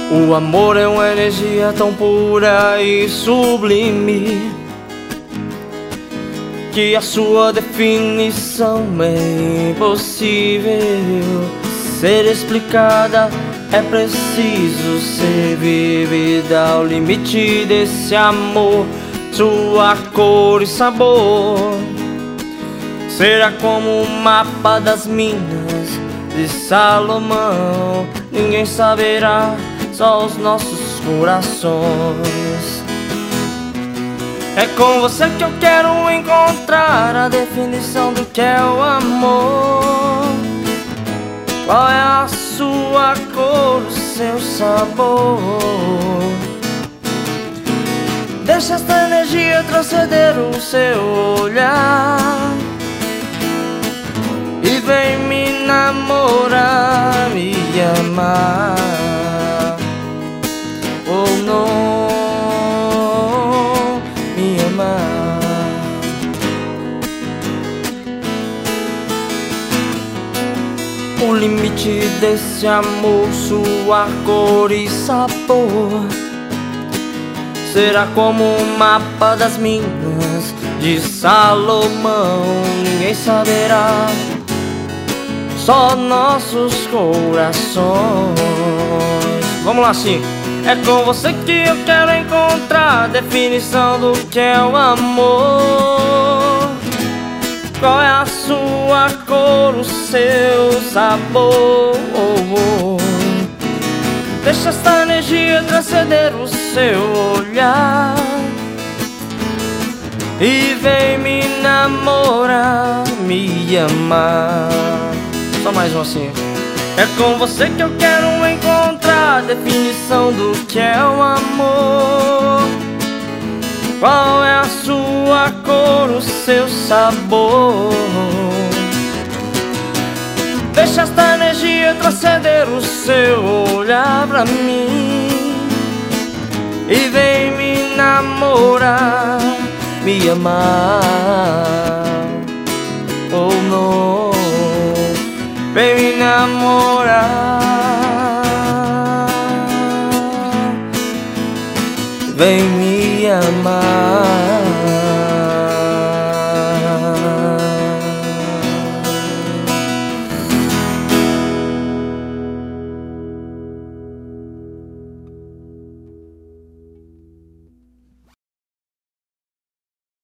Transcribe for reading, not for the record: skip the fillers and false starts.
O amor é uma energia tão pura e sublime que a sua definição é impossível ser explicada. É preciso ser vivida ao limite desse amor. Sua cor e sabor será como o mapa das minas de Salomão. Ninguém saberá, só os nossos corações. É com você que eu quero encontrar a definição do que é o amor. Qual é a sua cor, o seu sabor? Deixa esta energia transcender o seu olhar e vem me namorar, me amar. Oh não, me amar. O limite desse amor, sua cor e sabor será como o mapa das minas de Salomão. Ninguém saberá, só nossos corações. Vamos lá assim. É com você que eu quero encontrar a definição do que é o amor. Qual é a sua cor, o seu sabor? Deixa esta energia transcender o seu olhar e vem me namorar, me amar. Só mais um assim. É com você que eu quero encontrar a definição do que é o amor. Qual é a sua cor, o seu sabor? Deixa esta energia transcender o seu olhar pra mim e vem me namorar, me amar. Oh não, vem me namorar, vem me amar.